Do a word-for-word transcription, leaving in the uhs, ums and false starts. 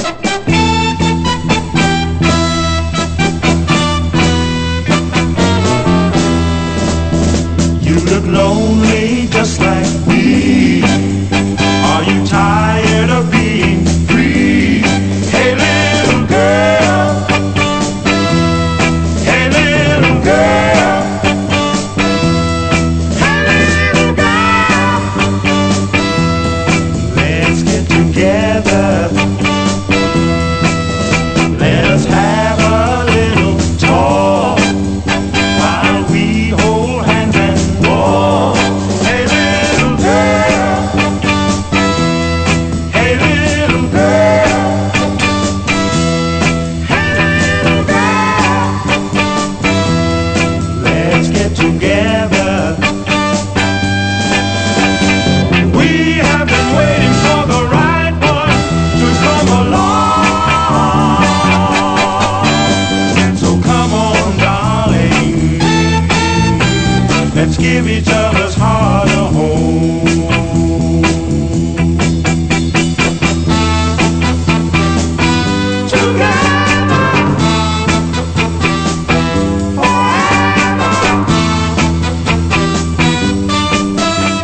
You look lonely just like me. Are you tired of being free? Hey little girl, hey little girl, hey little girl. Let's get together. Let us have a little talk while we hold hands and walk. Hey little girl, hey little girl, hey little girl. Let's get together. We have been waiting for the right one to come along. So come on, darling, let's give each other